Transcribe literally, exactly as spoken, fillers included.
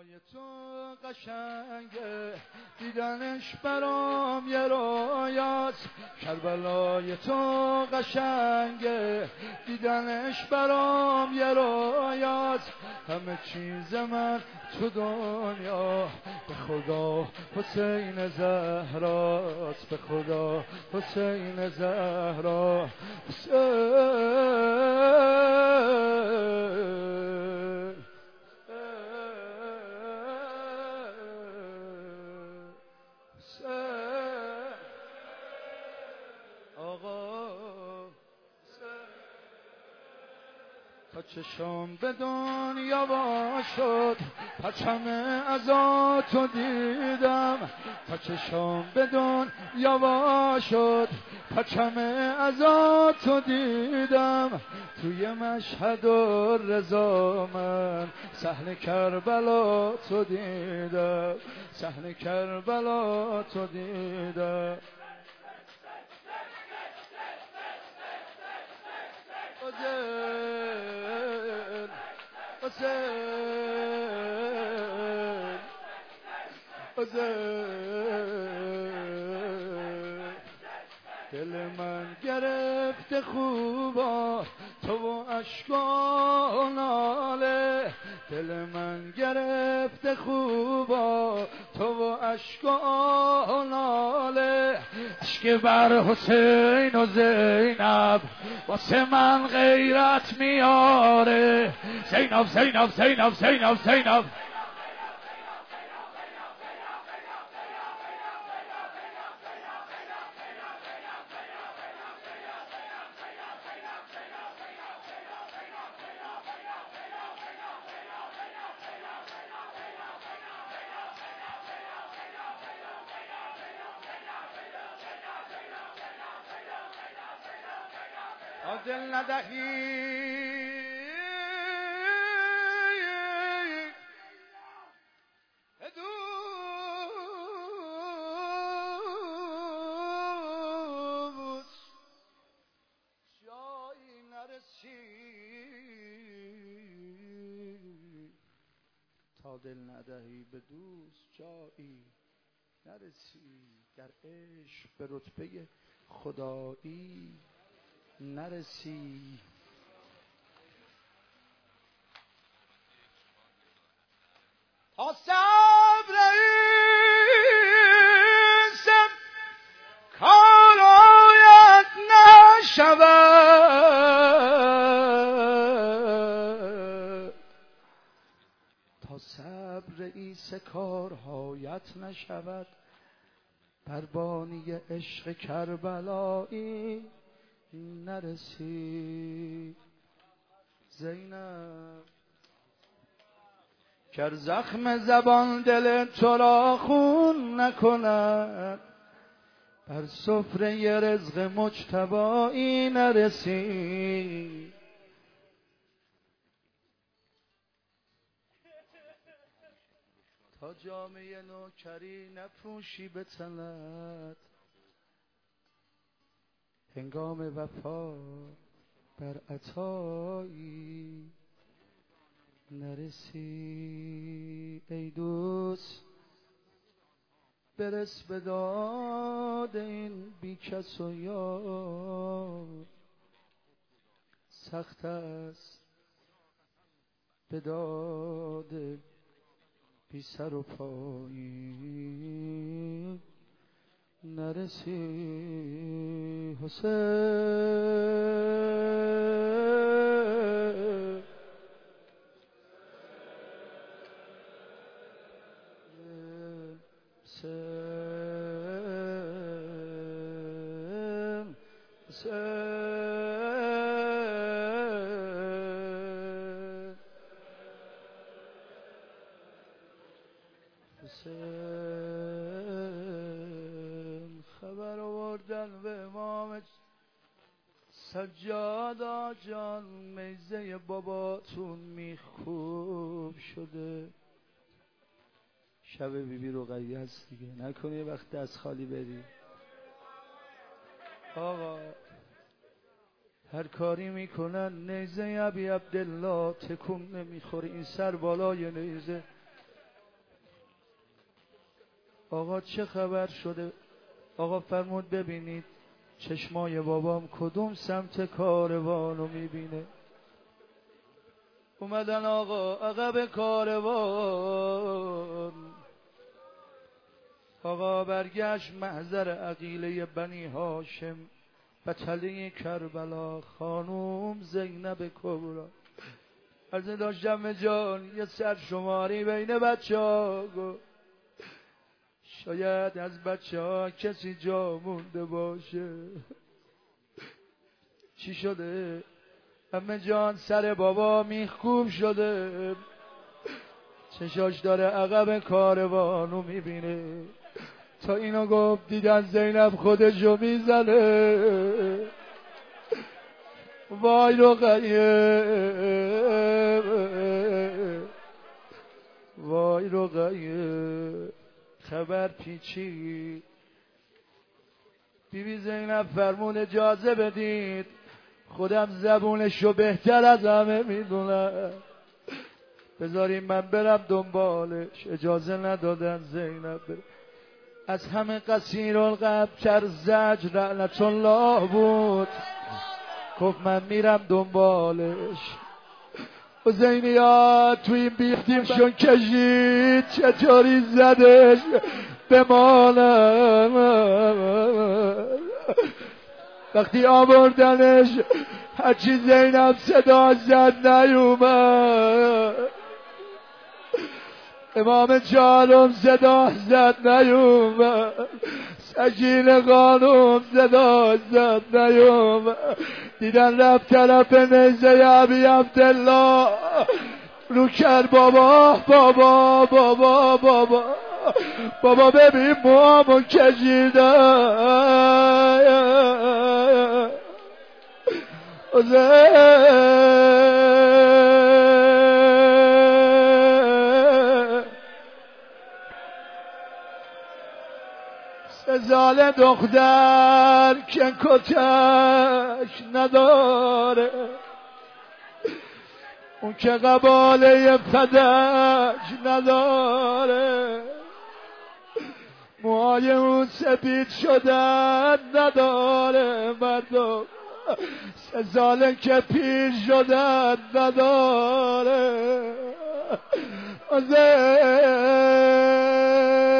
کربلای تو قشنگه دیدنش برام یه رویاست. کربلای تو قشنگه دیدنش برام یه رویاست. همه چیز من تو دنیا به خدا حسین زهراست. به خدا حسین زهرا تا چشم به دنیا وا شد پرچم عزا دیدم. تا چشم به دنیا وا شد پرچم عزا دیدم. توی مشهد و رضا من صحنه کربلا تو دیدم. صحنه کربلا تو دیدم. حسین حسین دل من گرفته خوبا تو و اشک و ناله. دل من گرفته خوبا تو و اشک و ناله. اشک بر حسین و زینب واسه من غیرت میاره. زینب زینب زینب زینب زینب دل ندهی به دوست جایی نرسی. تا دل ندهی به دوست جایی نرسی. در عشق به رتبه خدایی نرسی. تا صبر ایسم کار آید نشود. تا صبر ایس کارهایت نشود. پروانه عشق کربلایی نرسی. زینب گر زخم زبان دل تو را خون نکند. بر سفره رزق مجتبایی نرسی. تا جامه نوکری نپوشی به تنت. هنگام وفا بر عطایی نرسی. ای دوست برس به داد این بی کس و یار. سخت است به داد بی سر و پایی نرسی. حسین حسین حسین خبر آوردن به امام سجادا جان میزه باباتون میخوب شده. شب بی بی رقیه هست دیگه، نکنی وقت دست خالی بری. آقا هر کاری میکنن نیزه ابی عبدالله تکون نمیخوره. این سر بالای نیزه آقا چه خبر شده؟ آقا فرمود ببینید چشمای بابام کدوم سمت کاروانو میبینه. اومدن آقا عقب کاروان، آقا برگشت محضر عقیله بنی هاشم بطله کربلا خانوم زینب کبرا. از داشتم جان یه سر شماری بین بچه ها گفت شاید از بچه ها کسی جا مونده باشه. چی شده؟ همه جان سر بابا میخکوب شده، چشاش داره عقب کاروانو میبینه. تا اینو گفت دیدن زینب خودشو میزنه. وای رقیه وای رقیه خبر پیچی. بیبی زینب فرمون اجازه بدید خودم زبونشو بهتر از همه میدونم، بذاریم من برم دنبالش. اجازه ندادن زینب بره. از همه قصیر القلب کر زجر لعنت الله بود، گفت من میرم دنبالش. و زینیات توی این بیفتیمشون کشید چطوری زدش بمانم. وقتی آوردنش هرچی زینب صدا زد نیومد. امام چهارم صدا زد نیومد. سکینه خانوم صدا زد نیومد. دیدن رفت طرف نیزه ابی عبدالله رو کرد بابا بابا بابا بابا بابا ببین موامو کشیدن. سزال دختر که کتک نداره، اون که قباله فدک نداره، موهای اون سپید شدن نداره، مردم سزاله که پیر شدن نداره.